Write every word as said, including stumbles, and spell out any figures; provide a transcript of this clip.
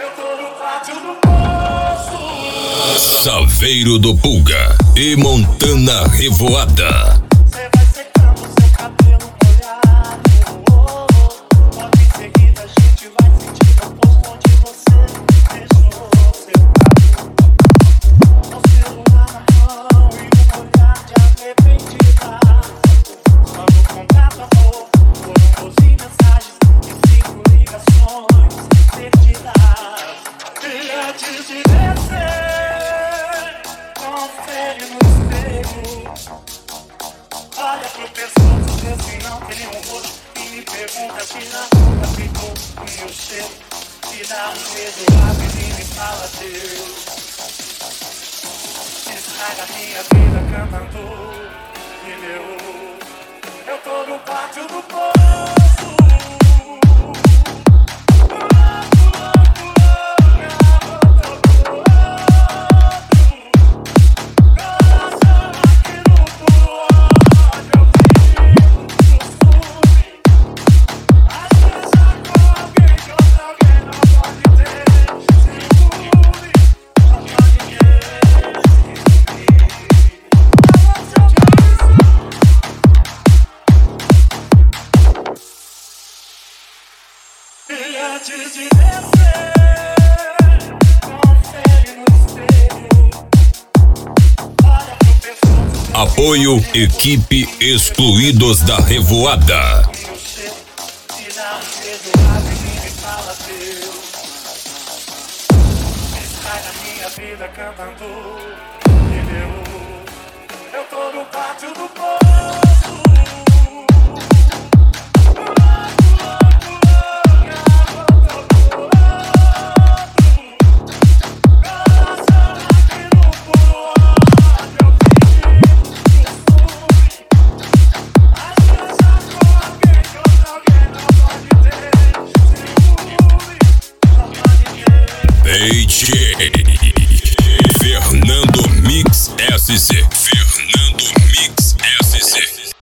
Saveiro do Pulga e Montana Revoada. Cê vai secando seu cabelo molhado. Oh, oh. Logo em seguida a gente vai sentir o posto onde você deixou seu cabelo. Com celular na mão e um olhar de arrependida. Quando contato amor, foram doze mensagens e cinco ligações perdidas. E antes de descer, confere no espelho. Olha pro pescoço, vê se não tem um rosto. E me pergunta se na boca ficou o meu cheiro. Se dá um beijo rápido e me fala Deus. Estraga minha vida cantando pneu. Eu tô no pátio do poço. Antes de descer, confere no espelho. Olha pro pescoço. Apoio Equipe Excluídos da Revoada. Meu cheiro, se dá um beijo rápido e me fala Deus. Sai da minha vida cantando pneu. Eu tô no pátio do poço. H